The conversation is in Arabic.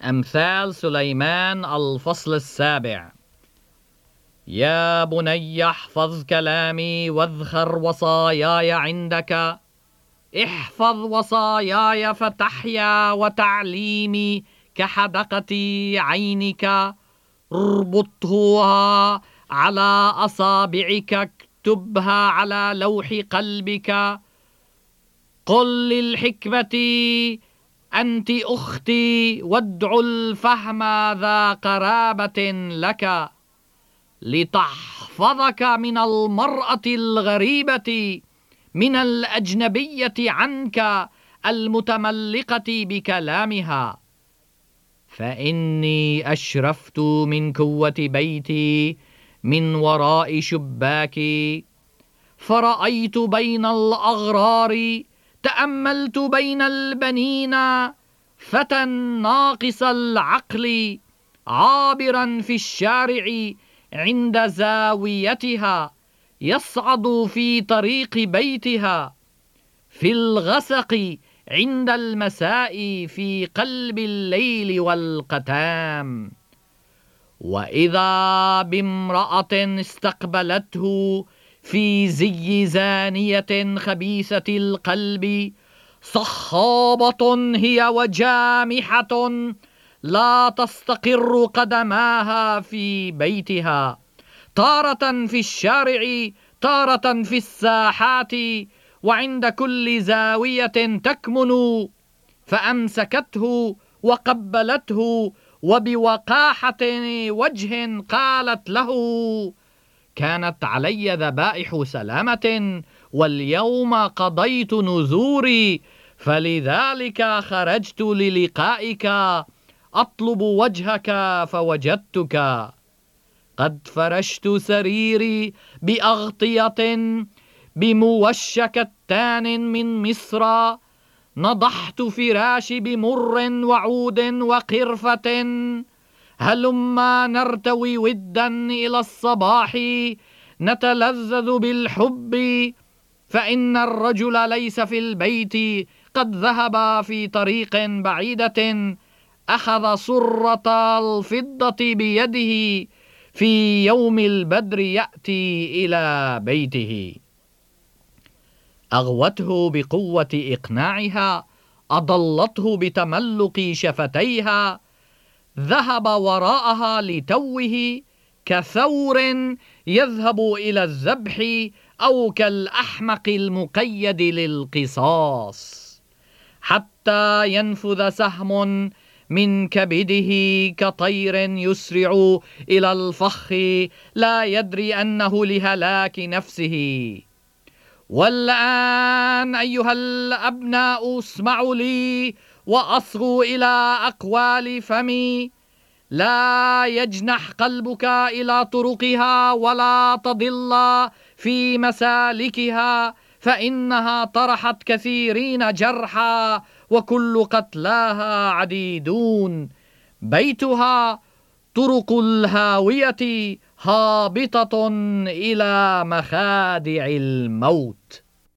أمثال سليمان الفصل 7. يا بني احفظ كلامي واذخر وصاياي عندك. احفظ وصاياي فتحيا وتعليمي كحدقة عينك. اربطها على أصابعك، اكتبها على لوح قلبك. قل للحكمة أنت أختي، وادع الفهم ذا قرابة لك. لتحفظك من المرأة الغريبة، من الأجنبية عنك المتملقة بكلامها. فإني أشرفت من قوة بيتي من وراء شباكي، فرأيت بين الأغرار، تأملت بين البنين فتى ناقص العقل عابرا في الشارع عند زاويتها، يصعد في طريق بيتها في الغسق عند المساء في قلب الليل والقتام. وإذا بامرأة استقبلته في زي زانية خبيثة القلب، صخابة هي وجامحة لا تستقر قدماها في بيتها، تارة في الشارع، تارة في الساحات، وعند كل زاوية تكمن. فأمسكته وقبلته، وبوقاحة وجه قالت له: كانت علي ذبائح سلامة، واليوم قضيت نذوري، فلذلك خرجت للقائك أطلب وجهك فوجدتك. قد فرشت سريري بأغطية بموش كتان من مصر، نضحت فراشي بمر وعود وقرفة. هلما نرتوي ودا إلى الصباح، نتلذذ بالحب، فإن الرجل ليس في البيت، قد ذهب في طريق بعيدة، أخذ صرة الفضة بيده، في يوم البدر يأتي إلى بيته. أغوته بقوة إقناعها، أضلته بتملق شفتيها، ذهب وراءها لتوه كثور يذهب إلى الذبح، أو كالأحمق المقيد للقصاص، حتى ينفذ سهم من كبده كطير يسرع إلى الفخ، لا يدري أنه لهلاك نفسه. والآن أيها الأبناء اسمعوا لي وأصغوا إلى أقوال فمي. لا يجنح قلبك إلى طرقها، ولا تضل في مسالكها، فإنها طرحت كثيرين جرحا، وكل قتلاها عديدون. بيتها طرق الهاوية، هابطة إلى مخادع الموت.